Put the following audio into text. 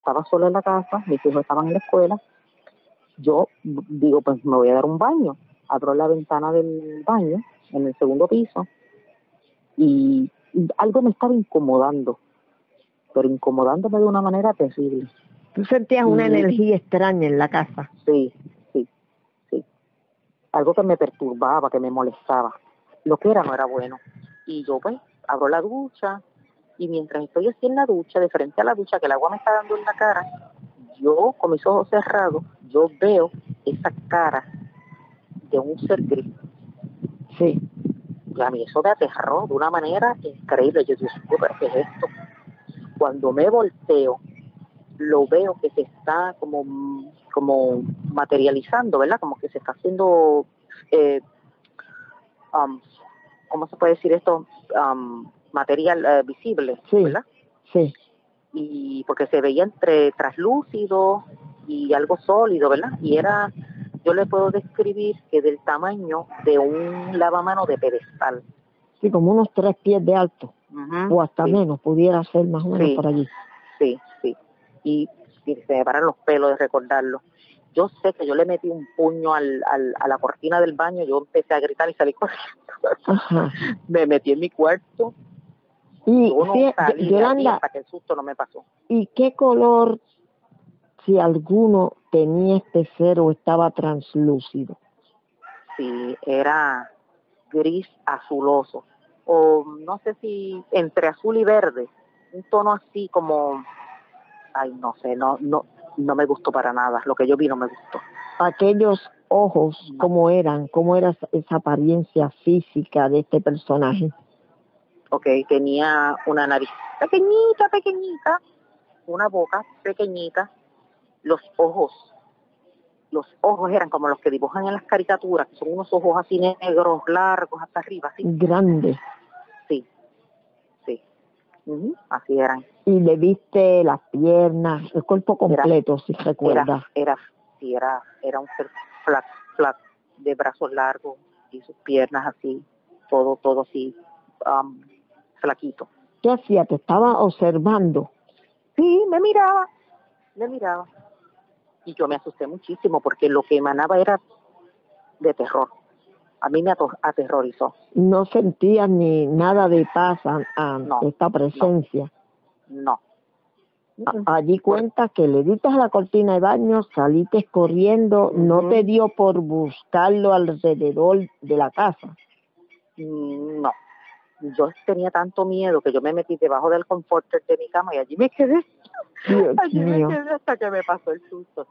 estaba sola en la casa, mis hijos estaban en la escuela. Yo digo, pues me voy a dar un baño. Abro la ventana del baño en el segundo piso y algo me estaba incomodando, pero incomodándome de una manera terrible. ¿Tú sentías una energía extraña en la casa? Sí, sí, sí. Algo que me perturbaba, que me molestaba. Lo que era no era bueno. Y yo pues abro la ducha y mientras estoy así en la ducha, de frente a la ducha, que el agua me está dando en la cara, yo con mis ojos cerrados, yo veo esa cara de un ser gris. Sí. Y a mí eso me aterró de una manera increíble. Yo dije, ¿pero qué es esto? Cuando me volteo, lo veo que se está como materializando, ¿verdad? Como que se está haciendo, ¿cómo se puede decir esto? Material visible, sí, ¿verdad? Sí. Y porque se veía entre traslúcido y algo sólido, ¿verdad? Y era, yo le puedo describir que del tamaño de un lavamano de pedestal. Sí, como unos 3 pies de alto, o hasta menos, pudiera ser más o menos por allí. Sí. Y se me paran los pelos de recordarlo. Yo sé que yo le metí un puño a la cortina del baño, yo empecé a gritar y salí corriendo. Me metí en mi cuarto. Y yo no salí Yolanda, hasta que el susto no me pasó. ¿Y qué color, si alguno, tenía este ser o estaba translúcido? Sí, era gris azuloso, o no sé si entre azul y verde, un tono así como, ay, no sé, no me gustó para nada, lo que yo vi no me gustó. Aquellos ojos, ¿cómo eran? ¿Cómo era esa apariencia física de este personaje? Ok, tenía una nariz pequeñita, una boca pequeñita, los ojos eran como los que dibujan en las caricaturas, que son unos ojos así negros, largos, hasta arriba, así. Grandes. Sí. Así eran. Y le viste las piernas, el cuerpo completo, si recuerdas. Era un ser flat, de brazos largos y sus piernas así, todo así, flaquito. ¿Qué hacía? ¿Te estaba observando? Sí, me miraba. Y yo me asusté muchísimo porque lo que emanaba era de terror. A mí me aterrorizó. ¿No sentías ni nada de paz ante esta presencia? No. Allí cuenta que le diste a la cortina de baño, saliste corriendo, ¿no te dio por buscarlo alrededor de la casa? No. Yo tenía tanto miedo que yo me metí debajo del comforter de mi cama y allí me quedé. Dios mío. Me quedé hasta que me pasó el susto.